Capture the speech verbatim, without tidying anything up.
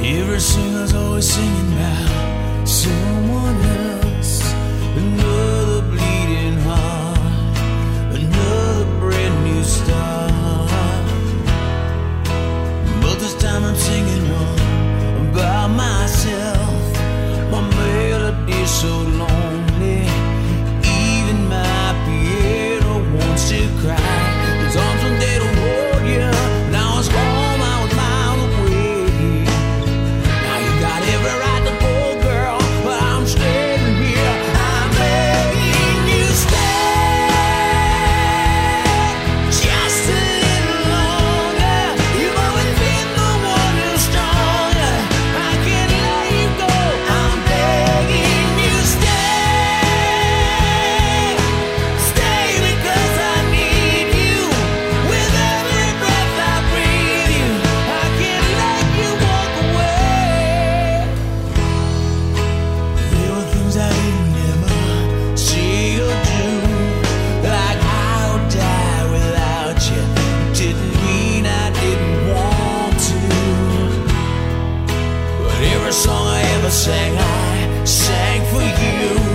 Every singer's always singing about someone else. Another bleeding heart, another brand new start. But this time I'm singing one about myself. My melody's so lonely, even my piano wants to cry. His arms are there to hold you. Now it's home, I was miles away. Now you got every right to go, girl, but I'm staying here. I'm begging you stay just a little longer. You've always been the one who's stronger. I can't let you go. I'm begging you stay, stay because I need you. With every breath I breathe you, I can't let you walk away. There were things I didn't ever say or do, like I'll die without you. Didn't mean I didn't want to, but every song I ever sang, I sang for you.